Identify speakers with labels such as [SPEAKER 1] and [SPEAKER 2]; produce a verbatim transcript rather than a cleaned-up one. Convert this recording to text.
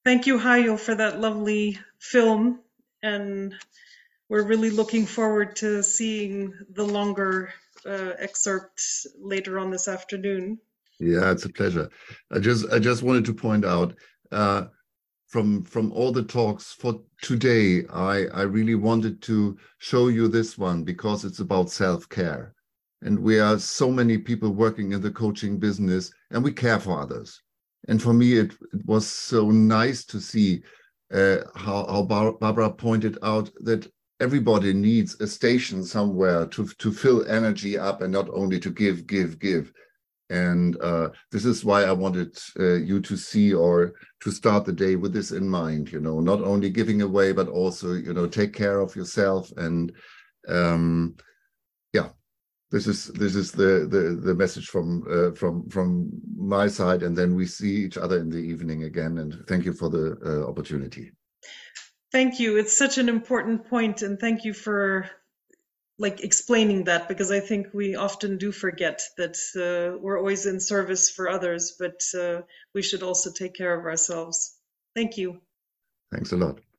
[SPEAKER 1] Thank you, Hayo, for that lovely film. And we're really looking forward to seeing the longer uh, excerpt later on this afternoon.
[SPEAKER 2] Yeah, it's a pleasure. I just I just wanted to point out uh, from from all the talks for today, I I really wanted to show you this one because it's about self-care. And we are so many people working in the coaching business and we care for others. And for me, it, it was so nice to see uh, how, how Bar Barbara pointed out that everybody needs a station somewhere to, to fill energy up and not only to give, give, give. And uh, this is why I wanted uh, you to see or to start the day with this in mind, you know, not only giving away, but also, you know, take care of yourself. And um, yeah, this is this is the the, the message from uh, from from my side. And then we see each other in the evening again. And thank you for the uh, opportunity.
[SPEAKER 1] Thank you. It's such an important point, and thank you for like explaining that because I think we often do forget that uh, we're always in service for others, but uh, we should also take care of ourselves. Thank you.
[SPEAKER 2] Thanks a lot.